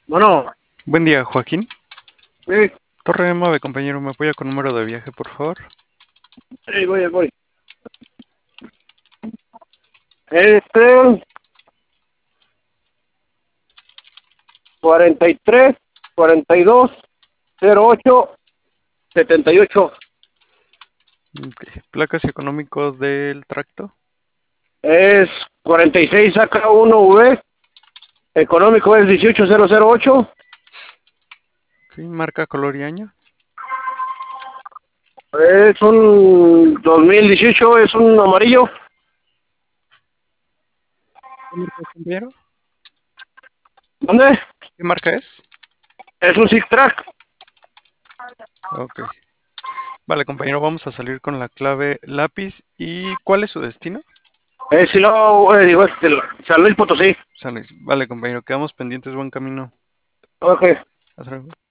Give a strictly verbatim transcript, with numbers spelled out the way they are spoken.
Bueno, Buen día, Joaquín. sí, Torre nueve, compañero, ¿me apoya con número de viaje, por favor? sí, voy, voy. Este, cuarenta y tres, cuarenta y dos, cero ocho, setenta y ocho. Ok. Placas y económicos del tracto. Es cuarenta y seis saca uno V. Económico es dieciocho mil ocho. Sí, marca, color y año. Es un dos mil dieciocho, es un amarillo. ¿Qué marca es, compañero? ¿Dónde? ¿Qué marca es? Es un Six Track. Ok. Vale, compañero, vamos a salir con la clave lápiz. ¿Y cuál es su destino? Es si no, eh, digo, este, San Luis Potosí. San Luis. Vale, compañero, quedamos pendientes, buen camino. Ok. Hasta luego.